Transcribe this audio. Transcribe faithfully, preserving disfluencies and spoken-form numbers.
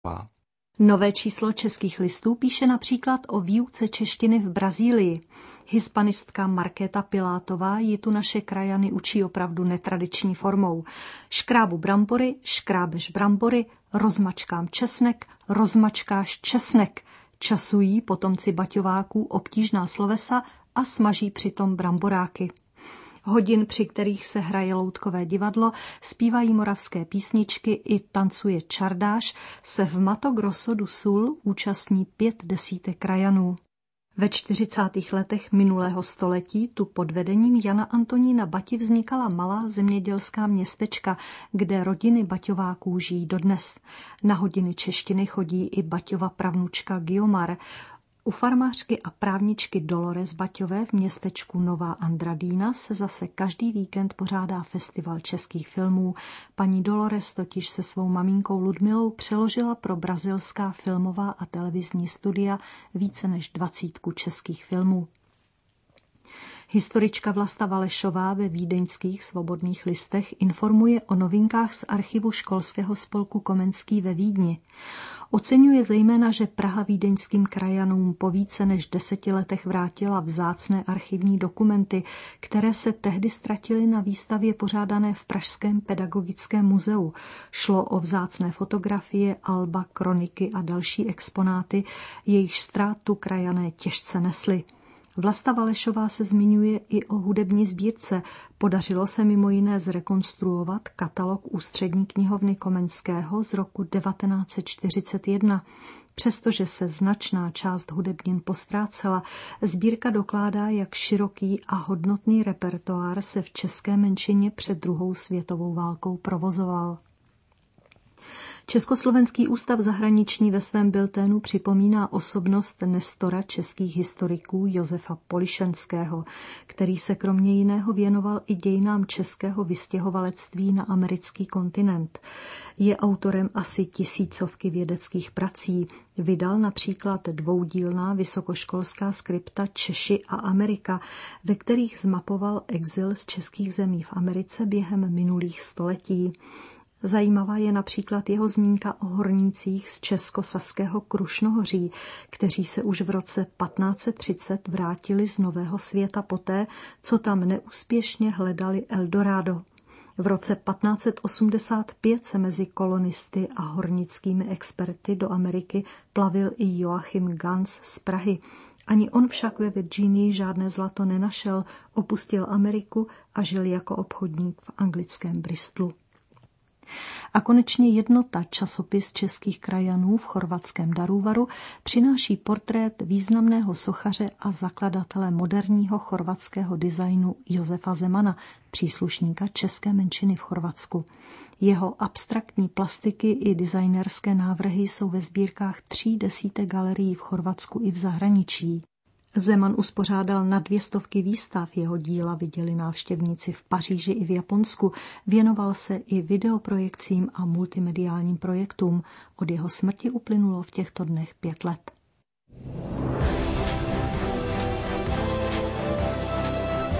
Nové číslo Českých listů píše například o výuce češtiny v Brazílii. Hispanistka Markéta Pilátová ji tu naše krajany učí opravdu netradiční formou. Škrábu brambory, škrábeš brambory, rozmačkám česnek, rozmačkáš česnek. Časují potomci baťováků obtížná slovesa a smaží přitom bramboráky. Hodin, při kterých se hraje loutkové divadlo, zpívají moravské písničky i tancuje čardáš, se v Mato Grosso do Sul účastní pět desítek krajanů. Ve čtyřicátých letech minulého století tu pod vedením Jana Antonína Bati vznikala malá zemědělská městečka, kde rodiny baťováků žijí dodnes. Na hodiny češtiny chodí i Baťova pravnučka Guiomar. U farmářky a právničky Dolores Baťové v městečku Nová Andradína se zase každý víkend pořádá festival českých filmů. Paní Dolores totiž se svou maminkou Ludmilou přeložila pro brazilská filmová a televizní studia více než dvacítku českých filmů. Historička Vlasta Valešová ve vídeňských Svobodných listech informuje o novinkách z archivu školského spolku Komenský ve Vídni. Oceňuje zejména, že Praha vídeňským krajanům po více než deseti letech vrátila vzácné archivní dokumenty, které se tehdy ztratily na výstavě pořádané v Pražském pedagogickém muzeu. Šlo o vzácné fotografie, alba, kroniky a další exponáty, jejichž ztrátu krajané těžce nesli. Vlasta Valešová se zmiňuje i o hudební sbírce. Podařilo se mimo jiné zrekonstruovat katalog Ústřední knihovny Komenského z roku devatenáct set čtyřicet jedna. Přestože se značná část hudebnin postrácela, sbírka dokládá, jak široký a hodnotný repertoár se v české menšině před druhou světovou válkou provozoval. Československý ústav zahraniční ve svém bilténu připomíná osobnost nestora českých historiků Josefa Polišenského, který se kromě jiného věnoval i dějinám českého vystěhovalectví na americký kontinent. Je autorem asi tisícovky vědeckých prací. Vydal například dvoudílná vysokoškolská skripta Češi a Amerika, ve kterých zmapoval exil z českých zemí v Americe během minulých století. Zajímavá je například jeho zmínka o hornících z českosaského Krušnohoří, kteří se už v roce patnáct set třicet vrátili z Nového světa poté, co tam neúspěšně hledali Eldorado. V roce patnáct set osmdesát pět se mezi kolonisty a hornickými experty do Ameriky plavil i Joachim Gans z Prahy. Ani on však ve Virginii žádné zlato nenašel, opustil Ameriku a žil jako obchodník v anglickém Bristolu. A konečně Jednota, časopis českých krajanů v chorvatském Daruvaru, přináší portrét významného sochaře a zakladatele moderního chorvatského designu Josefa Zemana, příslušníka české menšiny v Chorvatsku. Jeho abstraktní plastiky i designerské návrhy jsou ve sbírkách tří desítek galerií v Chorvatsku i v zahraničí. Zeman uspořádal na dvě stovky výstav, jeho díla viděli návštěvníci v Paříži i v Japonsku, věnoval se i videoprojekcím a multimediálním projektům. Od jeho smrti uplynulo v těchto dnech pět let.